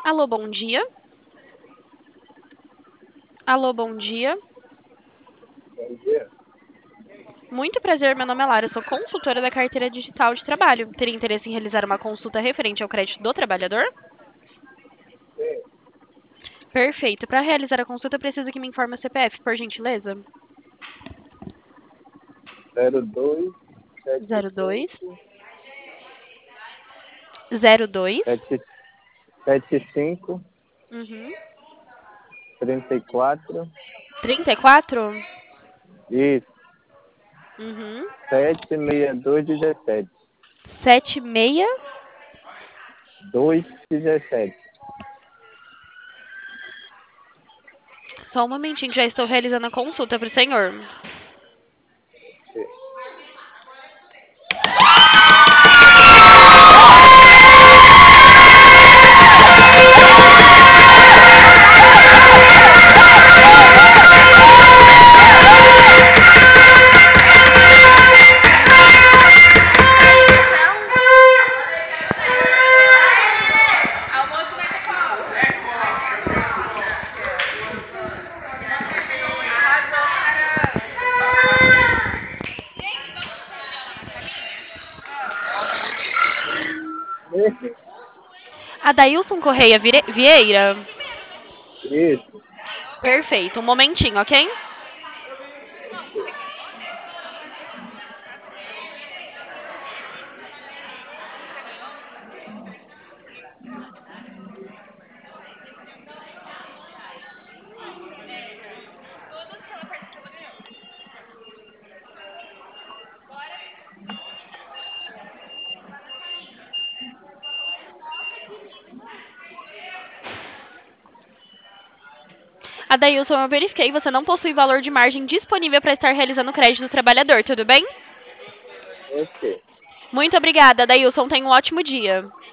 Alô, bom dia. Alô, bom dia. Bom dia. Muito prazer, meu nome é Lara, eu sou consultora da carteira digital de trabalho. Teria interesse em realizar uma consulta referente ao crédito do trabalhador? Sim. Perfeito. Para realizar a consulta, preciso que me informe o CPF, por gentileza. 02 02 75 02 75 uhum. 34. 34 Isso. uhum. 76217. 76. 217. Só um momentinho, já estou realizando a consulta para o senhor. Adailson Correia Vieira? Isso. Perfeito. Um momentinho, ok? Adailson, eu verifiquei, você não possui valor de margem disponível para estar realizando o crédito do trabalhador, tudo bem? Ok. Muito obrigada, Adailson. Tenha um ótimo dia.